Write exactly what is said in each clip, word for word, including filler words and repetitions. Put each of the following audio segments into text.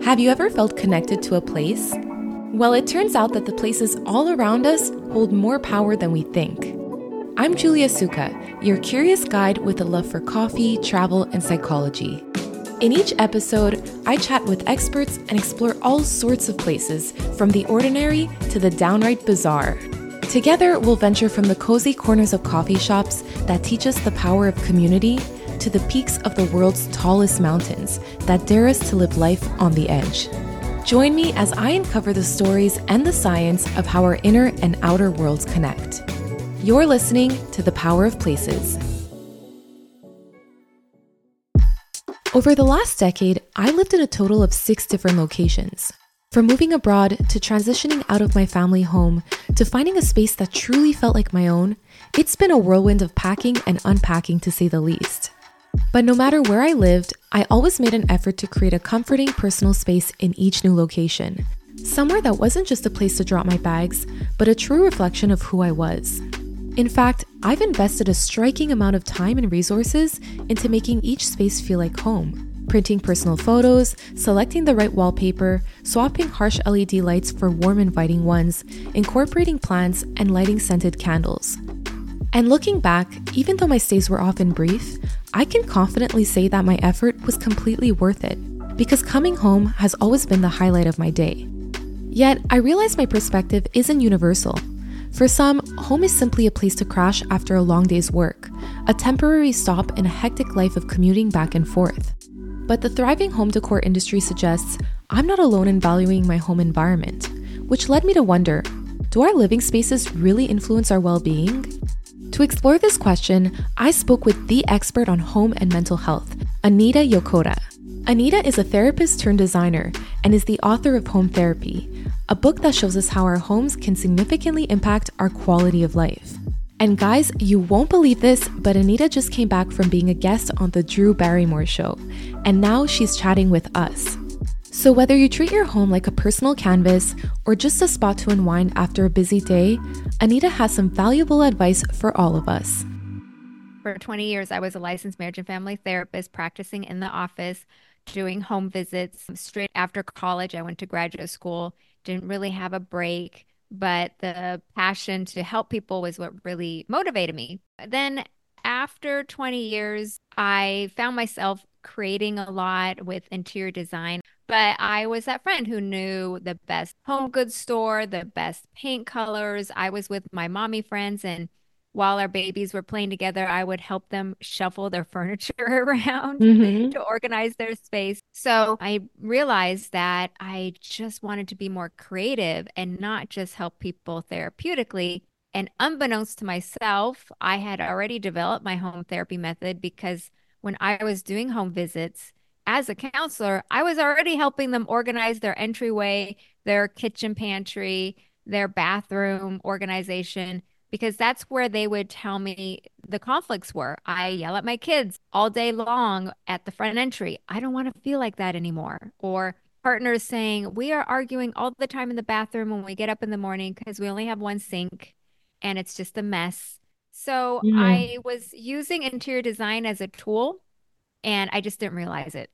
Have you ever felt connected to a place? Well, it turns out that the places all around us hold more power than we think. I'm Julia Suka, your curious guide with a love for coffee, travel, and psychology. In each episode, I chat with experts and explore all sorts of places, from the ordinary to the downright bizarre. Together, we'll venture from the cozy corners of coffee shops that teach us the power of community to the peaks of the world's tallest mountains that dare us to live life on the edge. Join me as I uncover the stories and the science of how our inner and outer worlds connect. You're listening to The Power of Places. Over the last decade, I lived in a total of six different locations. From moving abroad to transitioning out of my family home to finding a space that truly felt like my own, it's been a whirlwind of packing and unpacking, to say the least. But no matter where I lived, I always made an effort to create a comforting personal space in each new location. Somewhere that wasn't just a place to drop my bags, but a true reflection of who I was. In fact, I've invested a striking amount of time and resources into making each space feel like home. Printing personal photos, selecting the right wallpaper, swapping harsh L E D lights for warm, inviting ones, incorporating plants, and lighting scented candles. And looking back, even though my stays were often brief, I can confidently say that my effort was completely worth it, because coming home has always been the highlight of my day. Yet, I realize my perspective isn't universal. For some, home is simply a place to crash after a long day's work, a temporary stop in a hectic life of commuting back and forth. But the thriving home decor industry suggests I'm not alone in valuing my home environment, which led me to wonder, do our living spaces really influence our well-being? To explore this question, I spoke with the expert on home and mental health, Anita Yokota. Anita is a therapist turned designer and is the author of Home Therapy, a book that shows us how our homes can significantly impact our quality of life. And guys, you won't believe this, but Anita just came back from being a guest on the Drew Barrymore show, and now she's chatting with us. So whether you treat your home like a personal canvas or just a spot to unwind after a busy day, Anita has some valuable advice for all of us. For twenty years, I was a licensed marriage and family therapist practicing in the office, doing home visits. Straight after college, I went to graduate school, didn't really have a break, but the passion to help people was what really motivated me. Then after twenty years, I found myself creating a lot with interior design. But I was that friend who knew the best home goods store, the best paint colors. I was with my mommy friends, and while our babies were playing together, I would help them shuffle their furniture around Mm-hmm. to organize their space. So I realized that I just wanted to be more creative and not just help people therapeutically. And unbeknownst to myself, I had already developed my home therapy method because when I was doing home visits, as a counselor, I was already helping them organize their entryway, their kitchen pantry, their bathroom organization, because that's where they would tell me the conflicts were. I yell at my kids all day long at the front entry. I don't want to feel like that anymore. Or partners saying, we are arguing all the time in the bathroom when we get up in the morning because we only have one sink and it's just a mess. So Mm. I was using interior design as a tool and I just didn't realize it.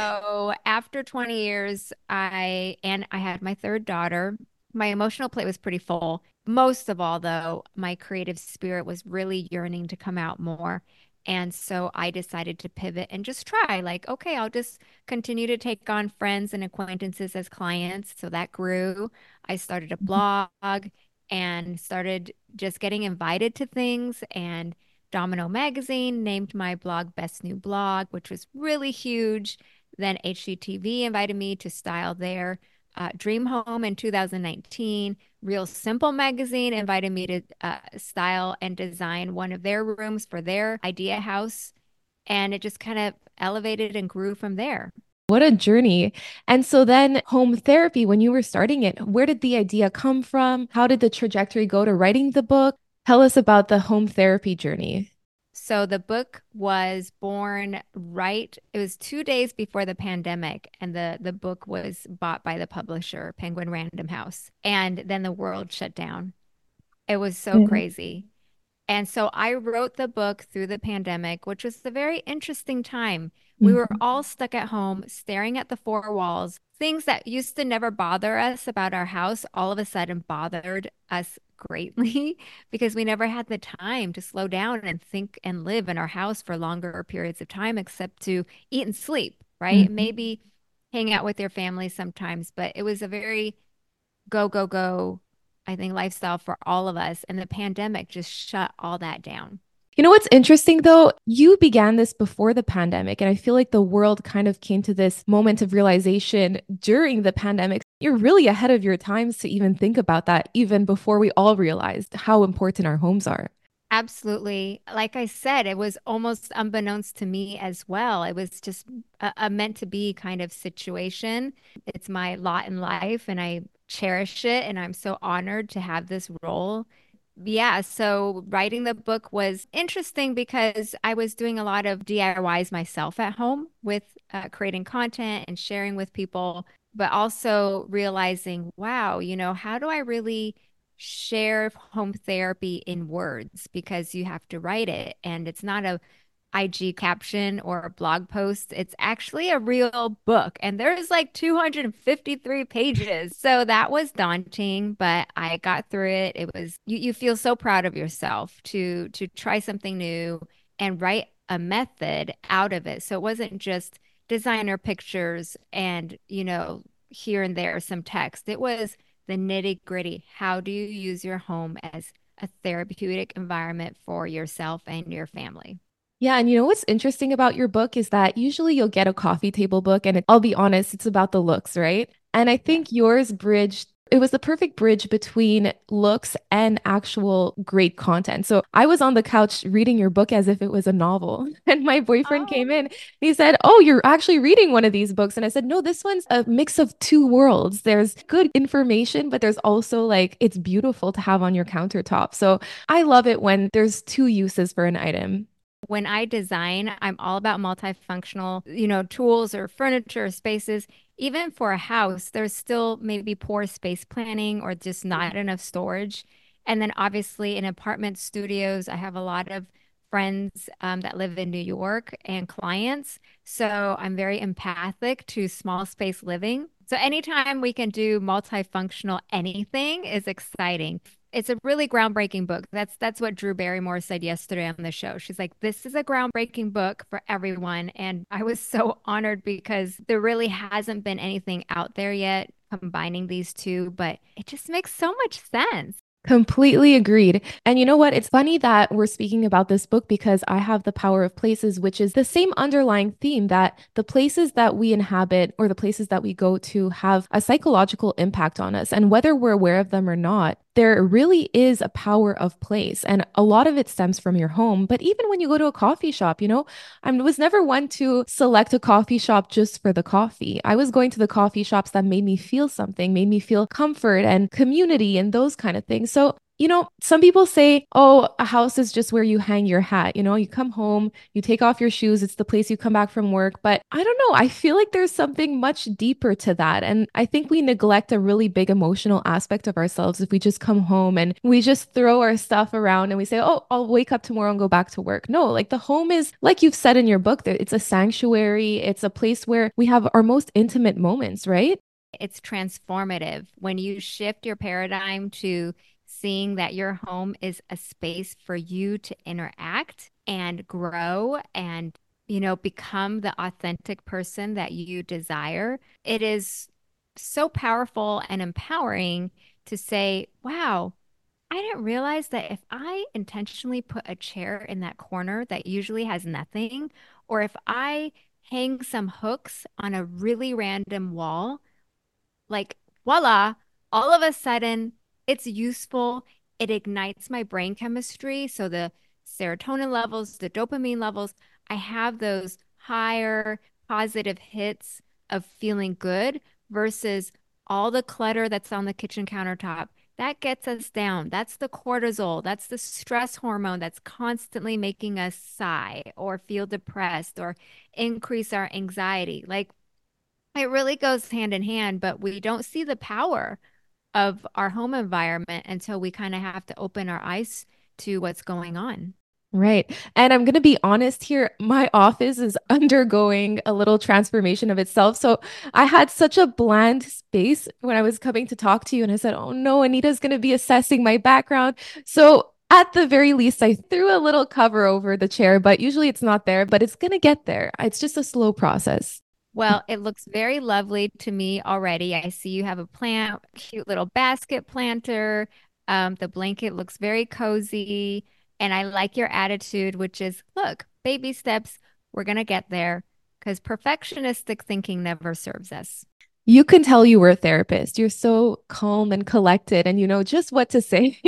So after twenty years, I and I had my third daughter. My emotional plate was pretty full. Most of all, though, my creative spirit was really yearning to come out more. And so I decided to pivot and just try, like, okay, I'll just continue to take on friends and acquaintances as clients. So that grew. I started a blog and started just getting invited to things, and Domino Magazine named my blog Best New Blog, which was really huge. Then H G T V invited me to style their uh, Dream Home in two thousand nineteen. Real Simple Magazine invited me to uh, style and design one of their rooms for their idea house. And it just kind of elevated and grew from there. What a journey. And so then home therapy, when you were starting it, where did the idea come from? How did the trajectory go to writing the book? Tell us about the home therapy journey. So the book was born right, it was two days before the pandemic, and the the book was bought by the publisher, Penguin Random House. And then the world shut down. It was so Yeah. crazy. And so I wrote the book through the pandemic, which was a very interesting time. We were Mhm. all stuck at home, staring at the four walls. Things that used to never bother us about our house all of a sudden bothered us greatly because we never had the time to slow down and think and live in our house for longer periods of time, except to eat and sleep, right? Mhm. Maybe hang out with your family sometimes, but it was a very go, go, go, I think, lifestyle for all of us. And the pandemic just shut all that down. You know what's interesting though? You began this before the pandemic, and I feel like the world kind of came to this moment of realization during the pandemic. You're really ahead of your times to even think about that, even before we all realized how important our homes are. Absolutely. Like I said, it was almost unbeknownst to me as well. It was just a, a meant to be kind of situation. It's my lot in life, and I cherish it. And I'm so honored to have this role. Yeah, so writing the book was interesting because I was doing a lot of D I Ys myself at home with uh, creating content and sharing with people, but also realizing, wow, you know, how do I really share home therapy in words? Because you have to write it, and it's not a I G caption or a blog post. It's actually a real book, and there's like two hundred fifty-three pages. So that was daunting, but I got through it. It was you, you feel so proud of yourself to to try something new and write a method out of it. So it wasn't just designer pictures and, you know, here and there some text. It was the nitty gritty. How do you use your home as a therapeutic environment for yourself and your family? Yeah, and you know what's interesting about your book is that usually you'll get a coffee table book, and it, I'll be honest, it's about the looks, right? And I Yes. think yours bridged, it was the perfect bridge between looks and actual great content. So I was on the couch reading your book as if it was a novel. And my boyfriend Oh, came in, and he said, "Oh, you're actually reading one of these books." And I said, "No, this one's a mix of two worlds. There's good information, but there's also like, it's beautiful to have on your countertop." So I love it when there's two uses for an item. when I design, I'm all about multifunctional, you know, tools or furniture or spaces. Even for a house, there's still maybe poor space planning or just not enough storage. And then obviously in apartment studios, I have a lot of friends um, that live in New York and clients. So I'm very empathic to small space living. So anytime we can do multifunctional anything is exciting. It's a really groundbreaking book. That's that's what Drew Barrymore said yesterday on the show. She's like, "This is a groundbreaking book for everyone." And I was so honored because there really hasn't been anything out there yet combining these two, but it just makes so much sense. Completely agreed. And you know what? It's funny that we're speaking about this book because I have The Power of Places, which is the same underlying theme that the places that we inhabit or the places that we go to have a psychological impact on us. And whether we're aware of them or not, there really is a power of place. And a lot of it stems from your home. But even when you go to a coffee shop, you know, I was never one to select a coffee shop just for the coffee. I was going to the coffee shops that made me feel something, made me feel comfort and community and those kind of things. So, you know, some people say, oh, a house is just where you hang your hat. You know, you come home, you take off your shoes, it's the place you come back from work. But I don't know. I feel like there's something much deeper to that. And I think we neglect a really big emotional aspect of ourselves if we just come home and we just throw our stuff around and we say, oh, I'll wake up tomorrow and go back to work. No, like the home is, like you've said in your book, that it's a sanctuary, it's a place where we have our most intimate moments, right? It's transformative when you shift your paradigm to seeing that your home is a space for you to interact and grow and, you know, become the authentic person that you desire. It is so powerful and empowering to say, wow, I didn't realize that if I intentionally put a chair in that corner that usually has nothing, or if I hang some hooks on a really random wall, like voila, all of a sudden it's useful. It ignites my brain chemistry. So the serotonin levels, the dopamine levels, I have those higher positive hits of feeling good versus all the clutter that's on the kitchen countertop. That gets us down. That's the cortisol. That's the stress hormone that's constantly making us sigh or feel depressed or increase our anxiety. Like it really goes hand in hand, but we don't see the power of our home environment until we kind of have to open our eyes to what's going on. Right. And I'm going to be honest here, my office is undergoing a little transformation of itself. So I had such a bland space when I was coming to talk to you, and I said, "Oh no, Anita's going to be assessing my background." So at the very least, I threw a little cover over the chair, but usually it's not there, but it's going to get there. It's just a slow process. Well, it looks very lovely to me already. I see you have a plant, cute little basket planter. Um, the blanket looks very cozy. And I like your attitude, which is, look, baby steps, we're going to get there because perfectionistic thinking never serves us. You can tell you were a therapist. You're so calm and collected, and you know just what to say.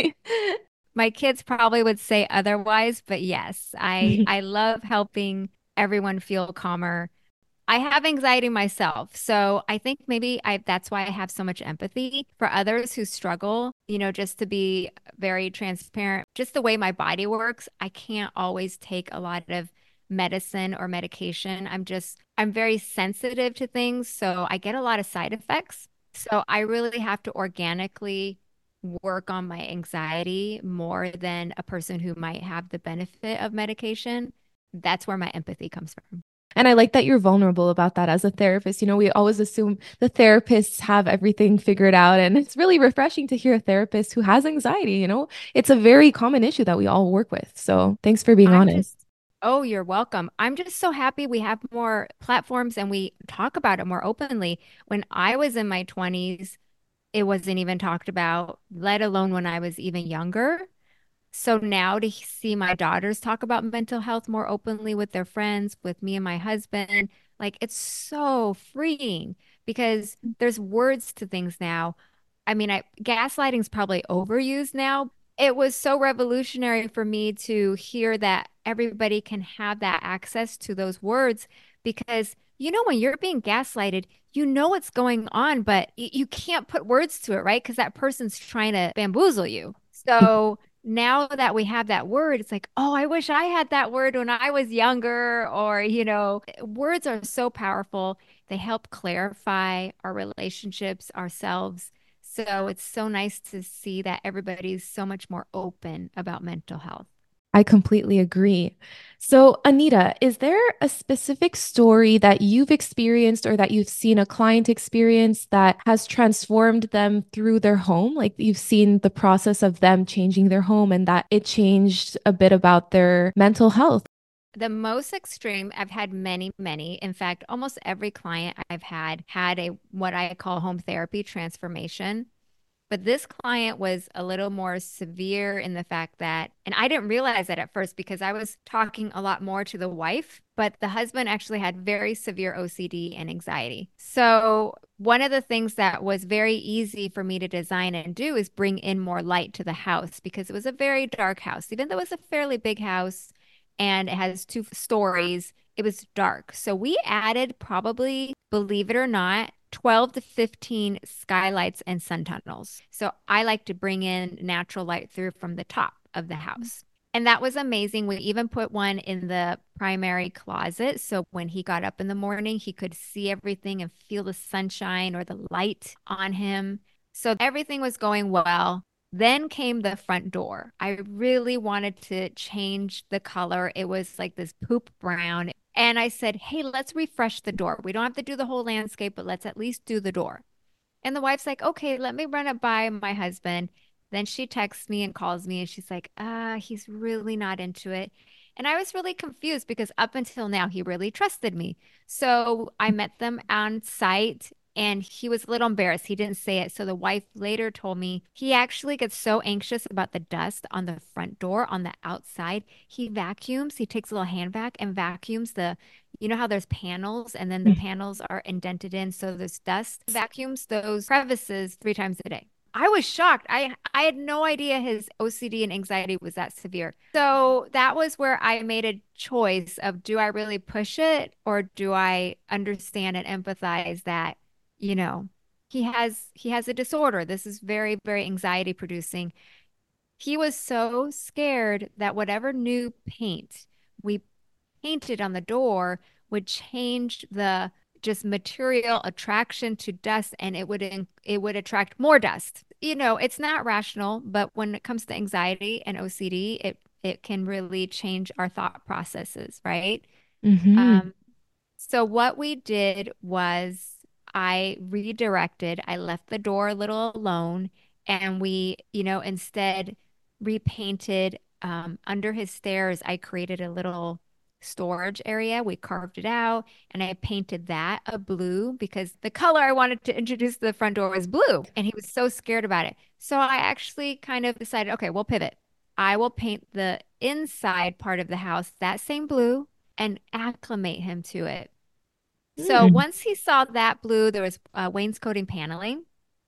My kids probably would say otherwise, but yes, I I love helping everyone feel calmer. I have anxiety myself. So I think maybe I that's why I have so much empathy for others who struggle, you know, just to be very transparent. Just the way my body works, I can't always take a lot of medicine or medication. I'm just I'm very sensitive to things, so I get a lot of side effects. So I really have to organically work on my anxiety more than a person who might have the benefit of medication. That's where my empathy comes from. And I like that you're vulnerable about that as a therapist. You know, we always assume the therapists have everything figured out. And it's really refreshing to hear a therapist who has anxiety. You know, it's a very common issue that we all work with. So thanks for being I'm honest. just, oh, you're welcome. I'm just so happy we have more platforms and we talk about it more openly. When I was in my twenties, it wasn't even talked about, let alone when I was even younger. So now to see my daughters talk about mental health more openly with their friends, with me and my husband, like it's so freeing because there's words to things now. I mean, I gaslighting's probably overused now. It was so revolutionary for me to hear that everybody can have that access to those words because you know when you're being gaslighted, you know what's going on, but y- you can't put words to it, right? Because that person's trying to bamboozle you. So now that we have that word, it's like, oh, I wish I had that word when I was younger. Or, you know, words are so powerful. They help clarify our relationships, ourselves. So it's so nice to see that everybody's so much more open about mental health. I completely agree. So, Anita, is there a specific story that you've experienced or that you've seen a client experience that has transformed them through their home? Like you've seen the process of them changing their home and that it changed a bit about their mental health? The most extreme, I've had many, many. In fact, almost every client I've had had a what I call home therapy transformation. But this client was a little more severe in the fact that, and I didn't realize that at first because I was talking a lot more to the wife, but the husband actually had very severe O C D and anxiety. So, one of the things that was very easy for me to design and do is bring in more light to the house because it was a very dark house. Even though it was a fairly big house and it has two stories, it was dark. So, we added probably, believe it or not, twelve to fifteen skylights and sun tunnels. So I like to bring in natural light through from the top of the house. And that was amazing. We even put one in the primary closet. So when he got up in the morning, he could see everything and feel the sunshine or the light on him. So everything was going well. Then came the front door. I really wanted to change the color. It was like this poop brown. And I said, hey, let's refresh the door. We don't have to do the whole landscape, but let's at least do the door. And the wife's like, okay, let me run it by my husband. Then she texts me and calls me and she's like, ah, he's really not into it. And I was really confused because up until now, he really trusted me. So I met them on site and he was a little embarrassed. He didn't say it. So the wife later told me he actually gets so anxious about the dust on the front door on the outside. He vacuums, he takes a little hand vac and vacuums the, you know how there's panels and then the panels are indented in. So there's dust, vacuums those crevices three times a day. I was shocked. I I had no idea his O C D and anxiety was that severe. So that was where I made a choice of do I really push it or do I understand and empathize that, you know, he has he has a disorder. This is very, very anxiety producing. He was so scared that whatever new paint we painted on the door would change the just material attraction to dust and it would in, it would attract more dust. You know, it's not rational, but when it comes to anxiety and O C D, it it can really change our thought processes, right? Mm-hmm. Um, so what we did was I redirected. I left the door a little alone, and we, you know, instead repainted um, under his stairs. I created a little storage area. We carved it out, and I painted that a blue because the color I wanted to introduce to the front door was blue, and he was so scared about it. So I actually kind of decided, okay, we'll pivot. I will paint the inside part of the house that same blue and acclimate him to it. So Mm. once he saw that blue, there was uh, wainscoting paneling.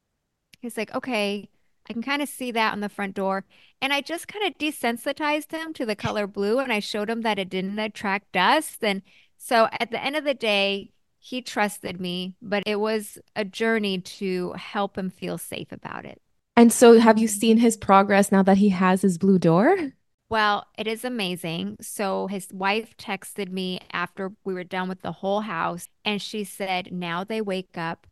He's like, okay, I can kind of see that on the front door. And I just kind of desensitized him to the color blue and I showed him that it didn't attract dust. And so at the end of the day, he trusted me, but it was a journey to help him feel safe about it. And so have you seen his progress now that he has his blue door? Well, it is amazing. So his wife texted me after we were done with the whole house, and she said now they wake up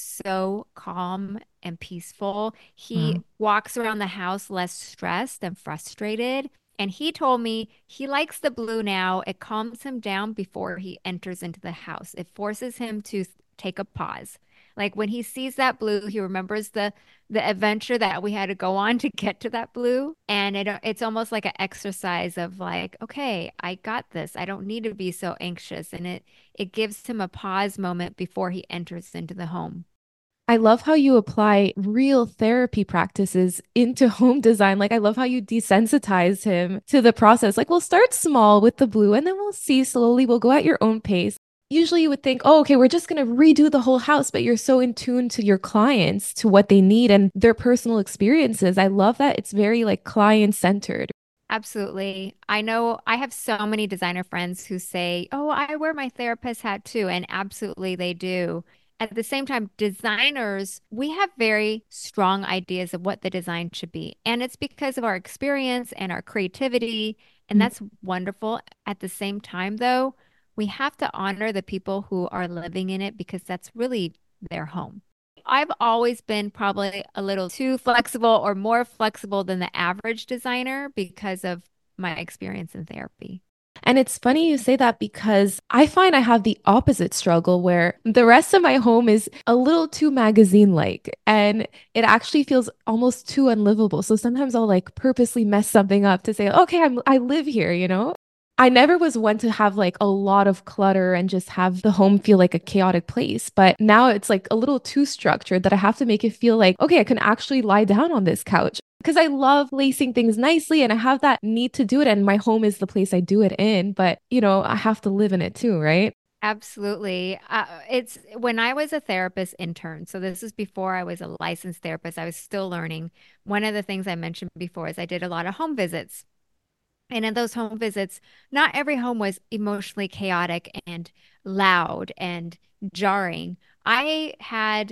so calm and peaceful. He Wow. walks around the house less stressed and frustrated. And he told me he likes the blue now. It calms him down before he enters into the house. It forces him to take a pause. Like when he sees that blue, he remembers the the adventure that we had to go on to get to that blue. And it, it's almost like an exercise of like, okay, I got this. I don't need to be so anxious. And it it gives him a pause moment before he enters into the home. I love how you apply real therapy practices into home design. Like, I love how you desensitize him to the process. Like, we'll start small with the blue and then we'll see slowly. We'll go at your own pace. Usually you would think, oh, okay, we're just going to redo the whole house, but you're so in tune to your clients, to what they need and their personal experiences. I love that it's very like client centered. Absolutely. I know I have so many designer friends who say, oh, I wear my therapist hat too. And absolutely they do. At the same time, designers, we have very strong ideas of what the design should be. And it's because of our experience and our creativity. And that's wonderful. At the same time, though, we have to honor the people who are living in it because that's really their home. I've always been probably a little too flexible or more flexible than the average designer because of my experience in therapy. And it's funny you say that because I find I have the opposite struggle where the rest of my home is a little too magazine like and it actually feels almost too unlivable. So sometimes I'll like purposely mess something up to say, okay, I'm, I live here, you know? I never was one to have like a lot of clutter and just have the home feel like a chaotic place. But now it's like a little too structured that I have to make it feel like, okay, I can actually lie down on this couch because I love lacing things nicely and I have that need to do it. And my home is the place I do it in. But, you know, I have to live in it too, right? Absolutely. Uh, it's when I was a therapist intern. So this is before I was a licensed therapist. I was still learning. One of the things I mentioned before is I did a lot of home visits. And in those home visits, not every home was emotionally chaotic and loud and jarring. I had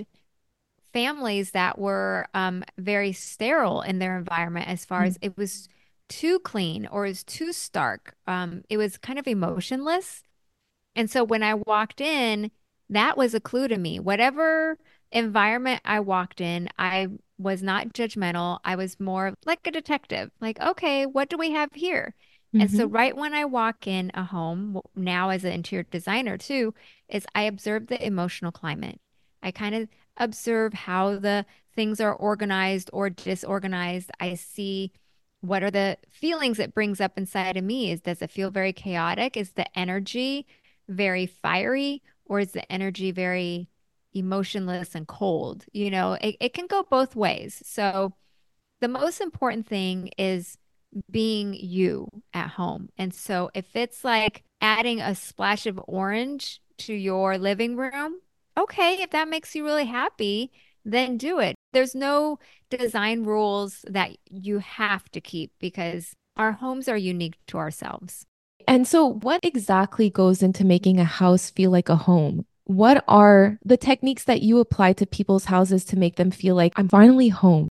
families that were um, very sterile in their environment as far as it was too clean or it was too stark. Um, it was kind of emotionless. And so when I walked in, that was a clue to me. Whatever environment I walked in, I was not judgmental. I was more like a detective, like, okay, what do we have here? And so Mm-hmm. right when I walk in a home, w- now as an interior designer too, is I observe the emotional climate. I kind of observe how the things are organized or disorganized. I see what are the feelings it brings up inside of me. Is does it feel very chaotic? Is the energy very fiery or is the energy very emotionless and cold? You know, it, it can go both ways. So the most important thing is being you at home. And so if it's like adding a splash of orange to your living room, okay, if that makes you really happy, then do it. There's no design rules that you have to keep because our homes are unique to ourselves. And so, what exactly goes into making a house feel like a home? What are the techniques that you apply to people's houses to make them feel like I'm finally home?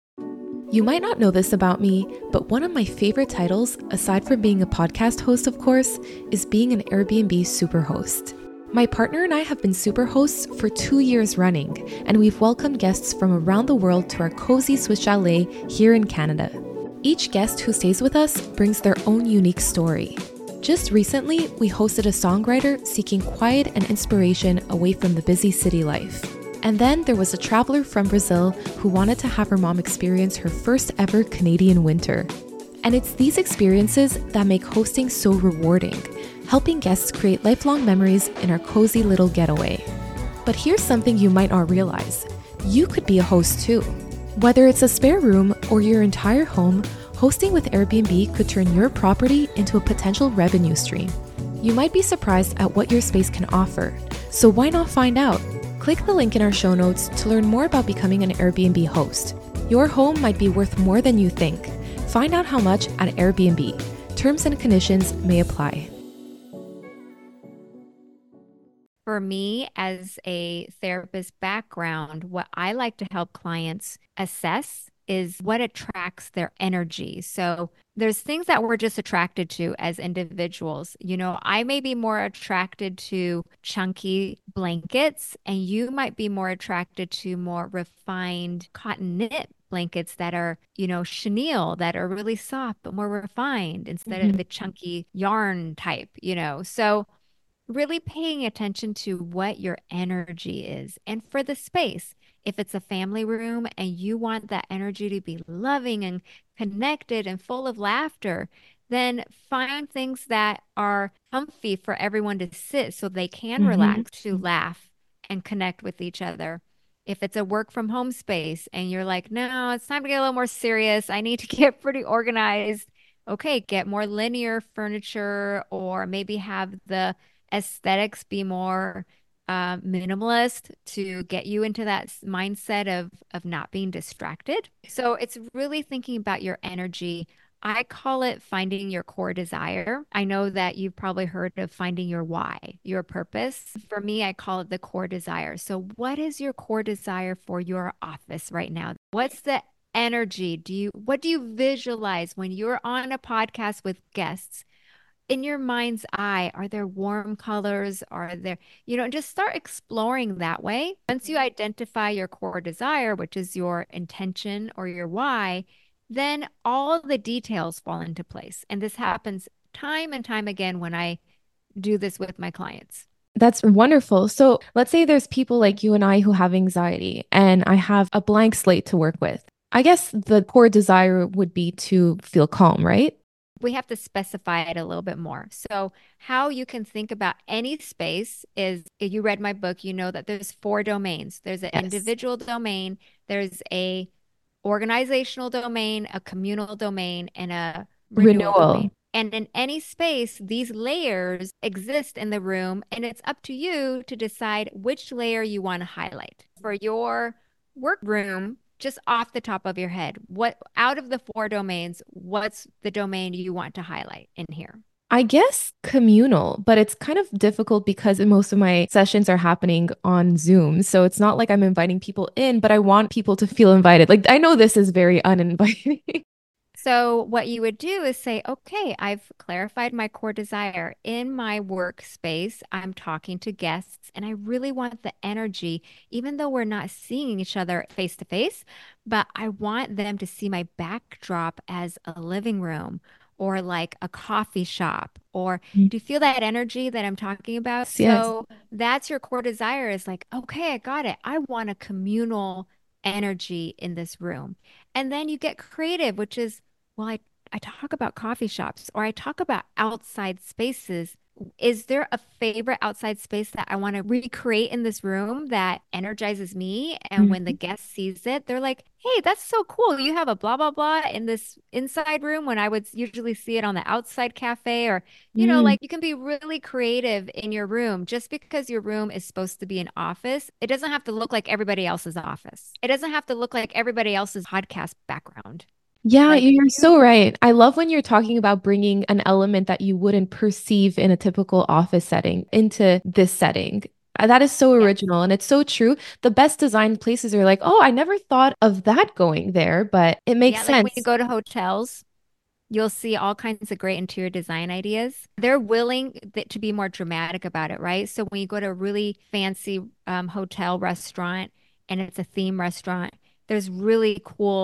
You might not know this about me, but one of my favorite titles, aside from being a podcast host, of course, is being an Airbnb superhost. My partner and I have been superhosts for two years running, and we've welcomed guests from around the world to our cozy Swiss chalet here in Canada. Each guest who stays with us brings their own unique story. Just recently, we hosted a songwriter seeking quiet and inspiration away from the busy city life. And then there was a traveler from Brazil who wanted to have her mom experience her first ever Canadian winter. And it's these experiences that make hosting so rewarding, helping guests create lifelong memories in our cozy little getaway. But here's something you might not realize. You could be a host too. Whether it's a spare room or your entire home, hosting with Airbnb could turn your property into a potential revenue stream. You might be surprised at what your space can offer, so why not find out? Click the link in our show notes to learn more about becoming an Airbnb host. Your home might be worth more than you think. Find out how much at Airbnb. Terms and conditions may apply. For me, as a therapist background, what I like to help clients assess is what attracts their energy. So there's things that we're just attracted to as individuals. You know, I may be more attracted to chunky blankets, and you might be more attracted to more refined cotton knit blankets that are, you know, chenille, that are really soft, but more refined instead Mhm. of the chunky yarn type, you know. So really paying attention to what your energy is. And for the space, if it's a family room and you want that energy to be loving and connected and full of laughter, then find things that are comfy for everyone to sit so they can Mhm. relax, to laugh and connect with each other. If it's a work from home space and you're like, no, it's time to get a little more serious, I need to get pretty organized. Okay, get more linear furniture, or maybe have the aesthetics be more uh, minimalist to get you into that s- mindset of of not being distracted. So it's really thinking about your energy. I call it finding your core desire. I know that you've probably heard of finding your why, your purpose. For me, I call it the core desire. So what is your core desire for your office right now? What's the energy? Do you, what do you visualize when you're on a podcast with guests? In your mind's eye, are there warm colors? Are there, you know, just start exploring that way. Once you identify your core desire, which is your intention or your why, then all the details fall into place. And this happens time and time again when I do this with my clients. That's wonderful. So let's say there's people like you and I who have anxiety, and I have a blank slate to work with. I guess the core desire would be to feel calm, right? We have to specify it a little bit more. So, how you can think about any space is, if you read my book, you know that there's four domains. There's an Yes. individual domain, there's a organizational domain, a communal domain, and a renewal Renewal. domain. And in any space, these layers exist in the room, and it's up to you to decide which layer you want to highlight. For your workroom, just off the top of your head, what out of the four domains, what's the domain you want to highlight in here? I guess communal, but it's kind of difficult because most of my sessions are happening on Zoom. So it's not like I'm inviting people in, but I want people to feel invited. Like I know this is very uninviting. So, what you would do is say, okay, I've clarified my core desire. In my workspace, I'm talking to guests and I really want the energy, even though we're not seeing each other face to face, but I want them to see my backdrop as a living room or like a coffee shop. Or do you feel that energy that I'm talking about? Yes, yes. So, that's your core desire, is like, okay, I got it. I want a communal energy in this room. And then you get creative, which is, well, I, I talk about coffee shops or I talk about outside spaces. Is there a favorite outside space that I want to recreate in this room that energizes me? And when the Mhm. guest sees it, they're like, hey, that's so cool. You have a blah, blah, blah in this inside room when I would usually see it on the outside cafe. Or, you know, Mm. like you can be really creative in your room. Just because your room is supposed to be an office, it doesn't have to look like everybody else's office. It doesn't have to look like everybody else's podcast background. Yeah, Like you're you, so right. I love when you're talking about bringing an element that you wouldn't perceive in a typical office setting into this setting. Uh, That is so yes. original and it's so true. The best designed places are like, oh, I never thought of that going there, but it makes Yeah, like when you sense. go to hotels, you'll see all kinds of great interior design ideas. They're willing th to be more dramatic about it, right? So when you go to a really fancy um, hotel restaurant and it's a theme restaurant, there's really cool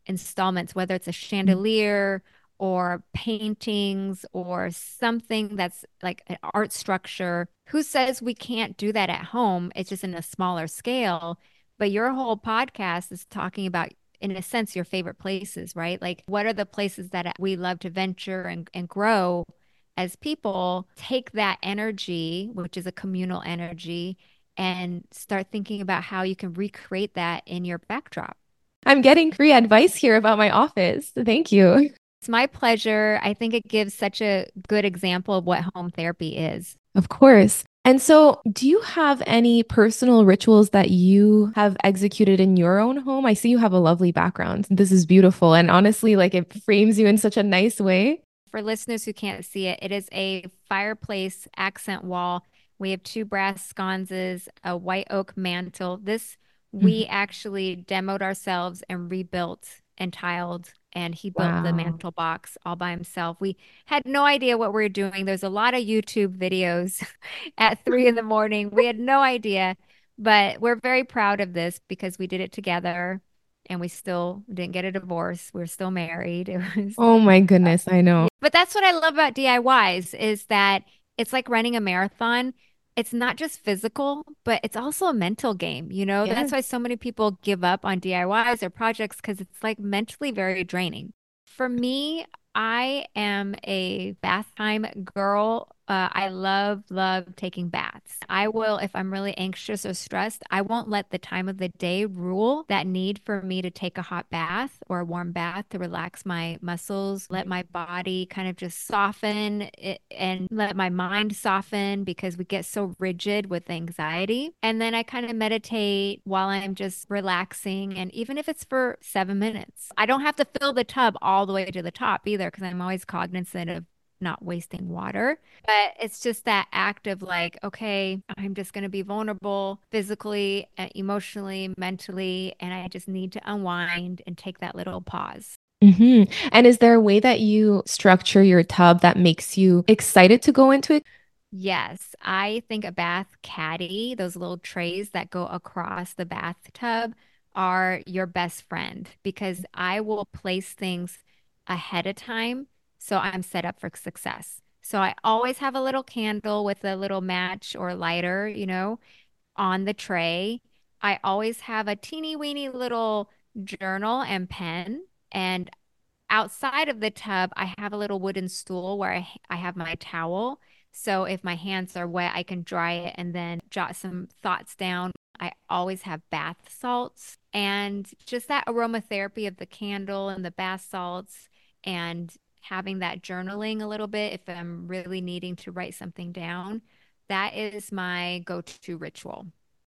installments, whether it's a chandelier or paintings or something that's like an art structure. Who says we can't do that at home? It's just in a smaller scale. But your whole podcast is talking about, in a sense, your favorite places, right? Like, what are the places that we love to venture and, and grow as people? Take that energy, which is a communal energy, and start thinking about how you can recreate that in your backdrop. I'm getting free advice here about my office. Thank you. It's my pleasure. I think it gives such a good example of what home therapy is. Of course. And so, do you have any personal rituals that you have executed in your own home? I see you have a lovely background. This is beautiful. And honestly, like it frames you in such a nice way. For listeners who can't see it, it is a fireplace accent wall. We have two brass sconces, a white oak mantle. This we Mhm. actually demoed ourselves and rebuilt and tiled, and he built the Wow. mantle box all by himself. We had no idea what we were doing. There's a lot of YouTube videos at three in the morning. We had no idea, but we're very proud of this because we did it together and we still didn't get a divorce. We're still married. It was Oh my goodness, I know. yeah. But that's what I love about D I Ys is that it's like running a marathon. It's not just physical, but it's also a mental game, you know? That's why Yes. so many people give up on D I Ys or projects because it's like mentally very draining. For me, I am a bath time girl. Uh, I love, love taking baths. I will, if I'm really anxious or stressed, I won't let the time of the day rule that need for me to take a hot bath or a warm bath to relax my muscles, let my body kind of just soften it, and let my mind soften because we get so rigid with anxiety. And then I kind of meditate while I'm just relaxing. And even if it's for seven minutes, I don't have to fill the tub all the way to the top either because I'm always cognizant of not wasting water. But it's just that act of like, okay, I'm just going to be vulnerable physically, uh, emotionally, mentally, and I just need to unwind and take that little pause. Hmm. And is there a way that you structure your tub that makes you excited to go into it? Yes, I think a bath caddy, those little trays that go across the bathtub, are your best friend because I will place things ahead of time so I'm set up for success. So I always have a little candle with a little match or lighter, you know, on the tray. I always have a teeny weeny little journal and pen. And outside of the tub, I have a little wooden stool where I, I have my towel. So if my hands are wet, I can dry it and then jot some thoughts down. I always have bath salts and just that aromatherapy of the candle and the bath salts and having that journaling a little bit if I'm really needing to write something down. That is my go-to ritual.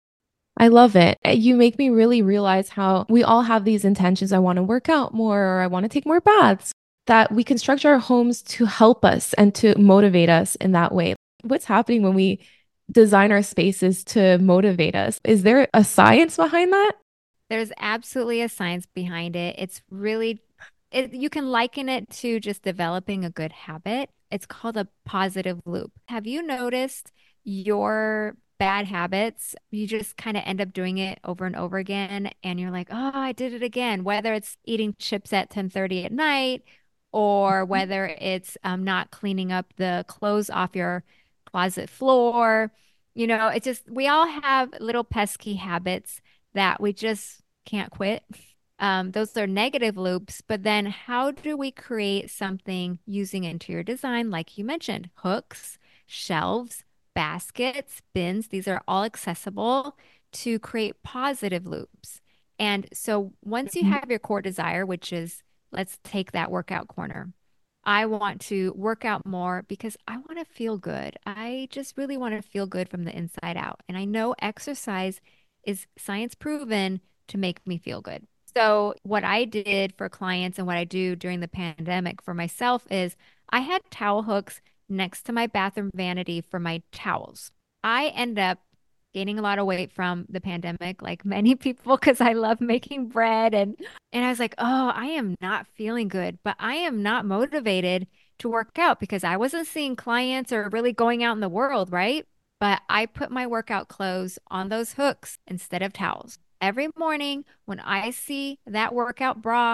I love it. Uh, You make me really realize how we all have these intentions. I want to work out more, or I want to take more baths, that we can structure our homes to help us and to motivate us in that way. What's happening when we design our spaces to motivate us? Is there a science behind that? There's absolutely a science behind it. It's really, it, you can liken it to just developing a good habit. It's called a positive loop. Have you noticed your bad habits? You just kind of end up doing it over and over again, and you're like, oh, I did it again. Whether it's eating chips at ten thirty at night, or whether it's um, not cleaning up the clothes off your closet floor. You know, it's just, we all have little pesky habits that we just can't quit. Um, those are negative loops. But then, how do we create something using interior design, like you mentioned, hooks, shelves, baskets, bins? These are all accessible to create positive loops. And so, once you Mhm. have your core desire, which is let's take that workout corner. I want to work out more because I want to feel good. I just really want to feel good from the inside out. And I know exercise is science proven to make me feel good. So, what I did for clients and what I do during the pandemic for myself is I had towel hooks next to my bathroom vanity for my towels. I end up gaining a lot of weight from the pandemic, like many people, because I love making bread and and I was like, oh, I am not feeling good, but I am not motivated to work out because I wasn't seeing clients or really going out in the world, right? But I put my workout clothes on those hooks instead of towels. Every morning when I see that workout bra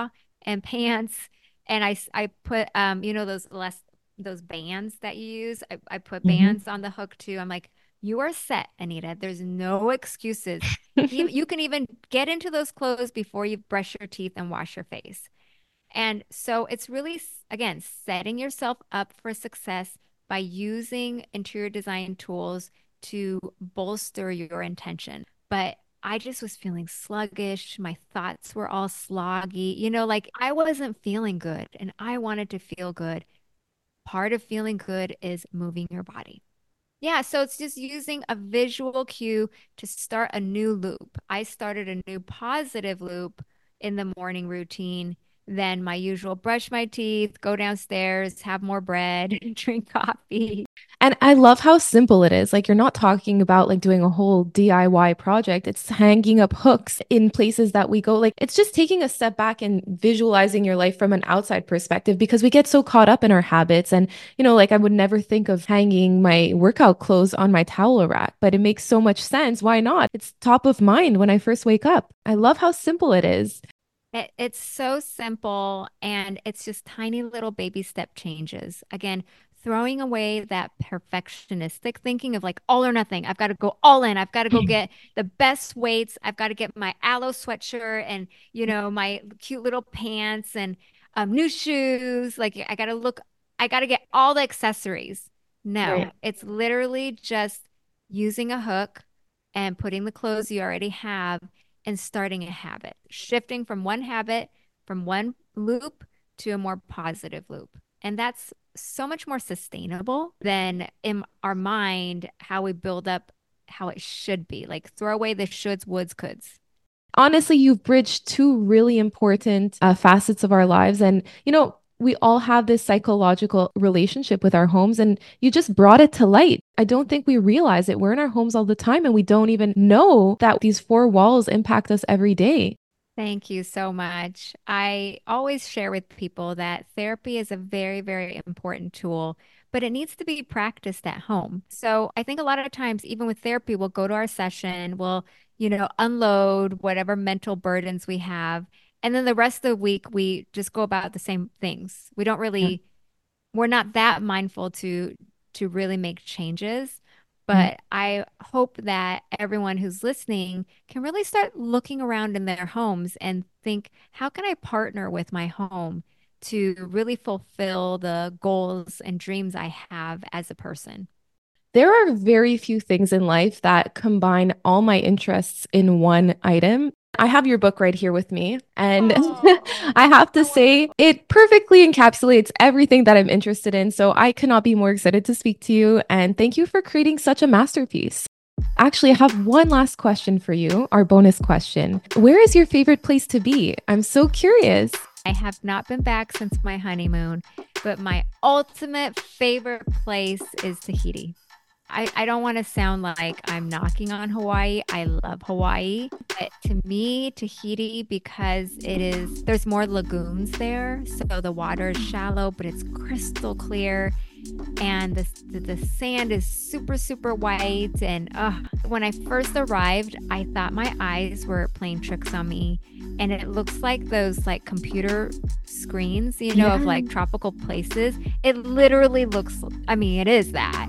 and pants. And I, I put, um, you know, those less, those bands that you use. I, I put Mm-hmm. bands on the hook too. I'm like, you are set, Anita. There's no excuses. Even, you can even get into those clothes before you brush your teeth and wash your face. And so it's really, again, setting yourself up for success by using interior design tools to bolster your intention. But I just was feeling sluggish. My thoughts were all sloggy. You know, like I wasn't feeling good and I wanted to feel good. Part of feeling good is moving your body. Yeah, so it's just using a visual cue to start a new loop. I started a new positive loop in the morning routine than my usual brush my teeth, go downstairs, have more bread, drink coffee. And I love how simple it is. Like you're not talking about like doing a whole D I Y project. It's hanging up hooks in places that we go. Like it's just taking a step back and visualizing your life from an outside perspective because we get so caught up in our habits. And, you know, like I would never think of hanging my workout clothes on my towel rack, but it makes so much sense. Why not? It's top of mind when I first wake up. I love how simple it is. It, it's so simple and it's just tiny little baby step changes. Again, throwing away that perfectionistic thinking of like all or nothing. I've got to go all in. I've got to go get the best weights. I've got to get my aloe sweatshirt and, you know, my cute little pants and um, new shoes. Like I got to look, I got to get all the accessories. No, Right. it's literally just using a hook and putting the clothes you already have and starting a habit, shifting from one habit, from one loop to a more positive loop. And that's so much more sustainable than in our mind, how we build up how it should be. Like throw away the shoulds, woulds, coulds. Honestly, you've bridged two really important uh, facets of our lives. And, you know, we all have this psychological relationship with our homes, and you just brought it to light. I don't think we realize it. We're in our homes all the time, and we don't even know that these four walls impact us every day. Thank you so much. I always share with people that therapy is a very, very important tool, but it needs to be practiced at home. So I think a lot of times, even with therapy, we'll go to our session, we'll, you know, unload whatever mental burdens we have. And then the rest of the week, we just go about the same things. We don't Yeah. really, we're not that mindful to to really make changes. Mm. But I hope that everyone who's listening can really start looking around in their homes and think, how can I partner with my home to really fulfill the goals and dreams I have as a person? There are very few things in life that combine all my interests in one item. I have your book right here with me, and Oh, I have to how say wonderful. it perfectly encapsulates everything that I'm interested in. So I could not be more excited to speak to you, and thank you for creating such a masterpiece. Actually, I have one last question for you, our bonus question. Where is your favorite place to be? I'm so curious. I have not been back since my honeymoon, but my ultimate favorite place is Tahiti. I, I don't want to sound like I'm knocking on Hawaii. I love Hawaii. But to me, Tahiti, because it is, there's more lagoons there. So the water is shallow, but it's crystal clear. And the, the, the sand is super, super white. And uh, when I first arrived, I thought my eyes were playing tricks on me. And it looks like those like computer screens, you know, Yeah. of like tropical places. It literally looks, I mean, it is that.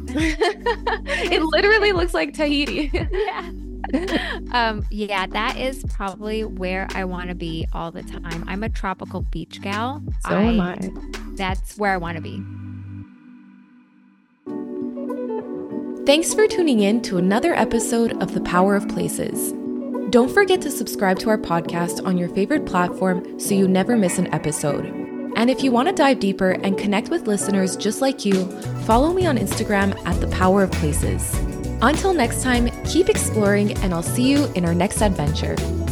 It literally looks like Tahiti. Yeah. Um, yeah, that is probably where I want to be all the time. I'm a tropical beach gal. So am I. That's where I want to be. Thanks for tuning in to another episode of The Power of Places. Don't forget to subscribe to our podcast on your favorite platform so you never miss an episode. And if you want to dive deeper and connect with listeners just like you, follow me on Instagram at The Power of Places. Until next time, keep exploring, and I'll see you in our next adventure.